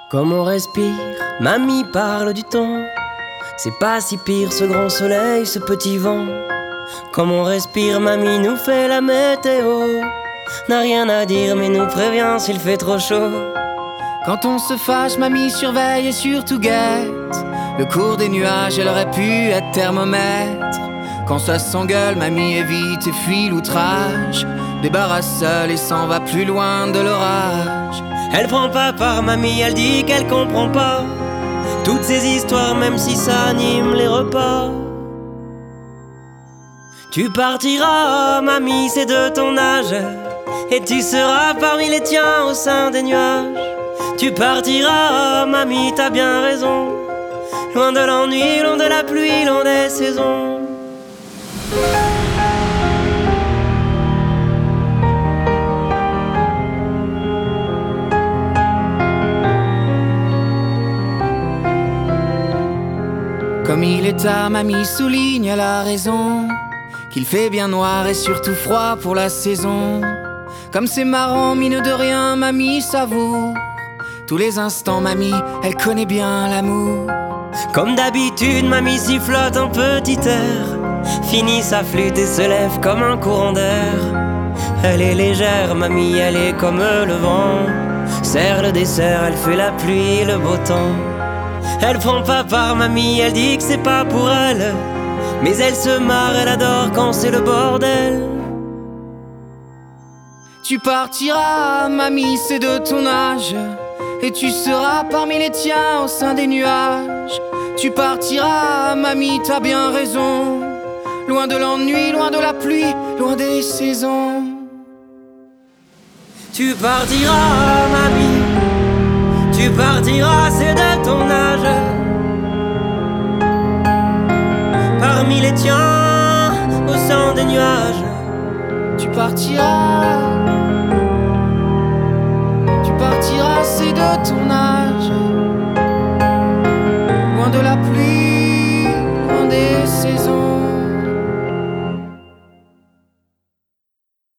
Comme on respire, mamie parle du temps. C'est pas si pire ce grand soleil, ce petit vent. Comme on respire, mamie nous fait la météo. N'a rien à dire mais nous prévient s'il fait trop chaud. Quand on se fâche, mamie surveille et surtout guette le cours des nuages, elle aurait pu être thermomètre. Quand ça s'engueule, mamie évite et fuit l'outrage, débarrasse seule et s'en va plus loin de l'orage. Elle prend pas part, mamie, elle dit qu'elle comprend pas toutes ces histoires, même si ça anime les repas. Tu partiras, mamie, c'est de ton âge, et tu seras parmi les tiens au sein des nuages. Tu partiras, mamie, t'as bien raison, loin de l'ennui, loin de la pluie, loin des saisons. Comme il est tard, mamie souligne, elle a raison, qu'il fait bien noir et surtout froid pour la saison. Comme c'est marrant, mine de rien, mamie savoure tous les instants, mamie, elle connaît bien l'amour. Comme d'habitude, mamie sifflote un petit air, finit sa flûte et se lève comme un courant d'air. Elle est légère, mamie, elle est comme le vent, serre le dessert, elle fait la pluie, le beau temps. Elle prend pas part, mamie, elle dit que c'est pas pour elle, mais elle se marre, elle adore quand c'est le bordel. Tu partiras, mamie, c'est de ton âge, et tu seras parmi les tiens au sein des nuages. Tu partiras, mamie, t'as bien raison, loin de l'ennui, loin de la pluie, loin des saisons. Tu partiras, mamie, tu partiras, c'est de ton âge, parmi les tiens au sein des nuages. Tu partiras, c'est de ton âge, loin de la pluie,